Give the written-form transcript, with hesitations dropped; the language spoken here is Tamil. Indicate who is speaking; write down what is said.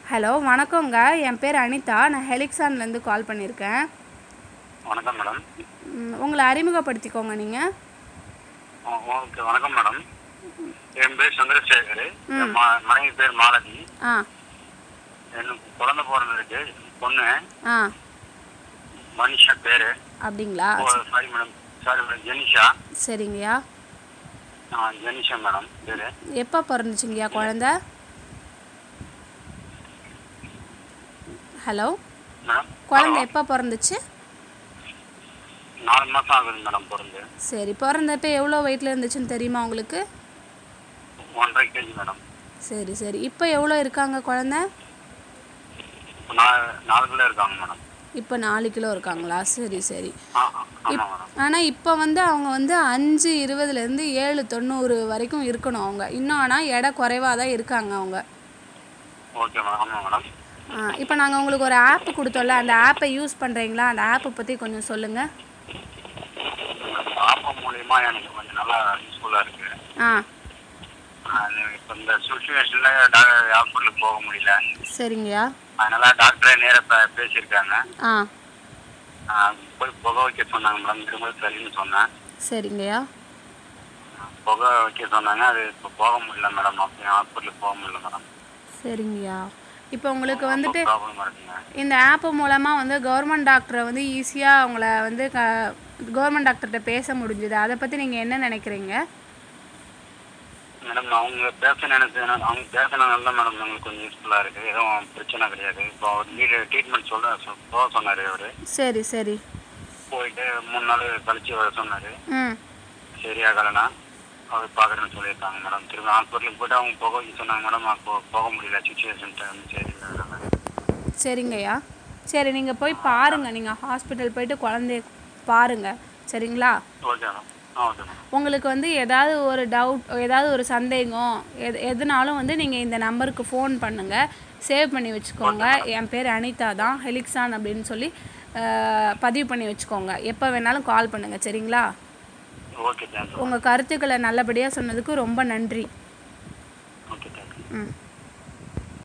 Speaker 1: ஹலோ வணக்கங்க. என் பேர் அனிதா. நான் ஹெலிக்ஸான்லேருந்து கால் பண்ணியிருக்கேன்.
Speaker 2: வணக்கம் மேடம்.
Speaker 1: உங்களை அறிமுகப்படுத்திக்கோங்க நீங்கள்.
Speaker 2: ஓகே, வணக்கம் மேடம். என் பேர் சந்திரசேகர். என் மனைவி பேர் மாலதி. எனக்கு குழந்தை பிறந்திருக்கு, பொண்ணு. மனிஷா பேரு.
Speaker 1: அப்படிங்களா?
Speaker 2: Sorry madam, sorry madam, Jenisha.
Speaker 1: சரிங்கய்யா.
Speaker 2: ஜெனிஷா மேடம் பேரு.
Speaker 1: எப்போ பிறந்துச்சுங்கய்யா குழந்தை? ஹலோ
Speaker 2: மேடம்,
Speaker 1: குழந்தை எப்போ பிறந்துச்சு?
Speaker 2: 4 மாதம் ஆகுது மேடம் பிறந்து.
Speaker 1: சரி, பிறந்தப்ப எவ்வளோ வெயிட்டில் இருந்துச்சுன்னு தெரியுமா உங்களுக்கு?
Speaker 2: 1.5 kg மேடம்.
Speaker 1: சரி சரி. இப்போ எவ்வளோ இருக்காங்க குழந்தை?
Speaker 2: 4 கிலோ இருக்காங்க மேடம்.
Speaker 1: இப்போ 4 கிலோ இருக்காங்களா? சரி சரி.
Speaker 2: ஆமாம் மேடம்.
Speaker 1: ஆனால் இப்போ அவங்க 5.20 7.90 வரைக்கும் இருக்கணும் அவங்க. இன்னும் ஆனால் எடை குறைவாக தான் இருக்காங்க அவங்க.
Speaker 2: Okay madam. ஆமாம் மேடம்.
Speaker 1: இப்போ நாங்கள் உங்களுக்கு ஒரு ஆப் கொடுத்தோம்ல, அந்த ஆப்பை யூஸ் பண்ணுறீங்களா? அந்த ஆப்பை பற்றி கொஞ்சம் சொல்லுங்கள்.
Speaker 2: ஆப் மூலியமா எனக்கு கொஞ்சம் நல்லா யூஸ்ஃபுல்லாக இருக்குது. இப்போ இந்த சுச்சுவேஷனில் ஹாஸ்பிட்டலுக்கு போக முடியல.
Speaker 1: சரிங்கய்யா.
Speaker 2: அதனால டாக்டரே நேராக பேசியிருக்காங்க. போய் புகை வைக்க சொன்னாங்க மேடம். திரும்ப சரின்னு சொன்னேன்.
Speaker 1: சரிங்கய்யா.
Speaker 2: புகை வைக்க சொன்னாங்க. அது இப்போ போக முடியல மேடம். அப்படியே ஹாஸ்பிட்டலுக்கு போக முடியல மேடம்.
Speaker 1: சரிங்கய்யா. இப்போ உங்களுக்கு
Speaker 2: ப்ராப்ளமாக இருக்குங்க.
Speaker 1: இந்த ஆப்பு மூலமாக கவர்மெண்ட் டாக்டரை ஈஸியாக அவங்கள கவர்மெண்ட் டாக்டர்கிட்ட பேச முடிஞ்சுது. அதை பற்றி நீங்கள் என்ன நினைக்கிறீங்க?
Speaker 2: மேடம், அவங்க பேசினால தான் மேடம் எங்களுக்கு கொஞ்சம் யூஸ்ஃபுல்லாக இருக்குது. எதுவும் பிரச்சனை கிடையாது. இப்போ ட்ரீட்மெண்ட் போக சொன்னார் அவர்.
Speaker 1: சரி சரி.
Speaker 2: போயிட்டு 3 நாள் கழிச்சு வர சொன்னார். சரியாகலைன்னா அவர் பார்க்குறேன்னு சொல்லியிருக்காங்க மேடம். திரும்ப ஹாஸ்பிட்டலுக்கு போய்ட்டு அவங்க போக வைக்க சொன்னாங்க மேடம். அப்போ போக முடியல, சுச்சுவேஷன் சரி.
Speaker 1: சரிங்கய்யா. சரி, நீங்கள் போய் பாருங்கள். நீங்கள் ஹாஸ்பிட்டல் போயிட்டு குழந்தைய பாருங்கள். சரிங்களா?
Speaker 2: Okay madam. Okay madam.
Speaker 1: உங்களுக்கு ஏதாவது ஒரு டவுட், ஏதாவது ஒரு சந்தேகம் எதுனாலும் நீங்கள் இந்த நம்பருக்கு ஃபோன் பண்ணுங்கள். சேவ் பண்ணி வச்சுக்கோங்க. என் பேர் அனிதா தான். ஹெலிக்ஸான் அப்படின்னு சொல்லி பதிவு பண்ணி வச்சுக்கோங்க. எப்போ வேணாலும் கால் பண்ணுங்கள். சரிங்களா?
Speaker 2: Okay, thank you.
Speaker 1: உங்கள் கருத்துக்களை நல்லபடியாக சொன்னதுக்கு ரொம்ப நன்றி.
Speaker 2: Okay, thank you.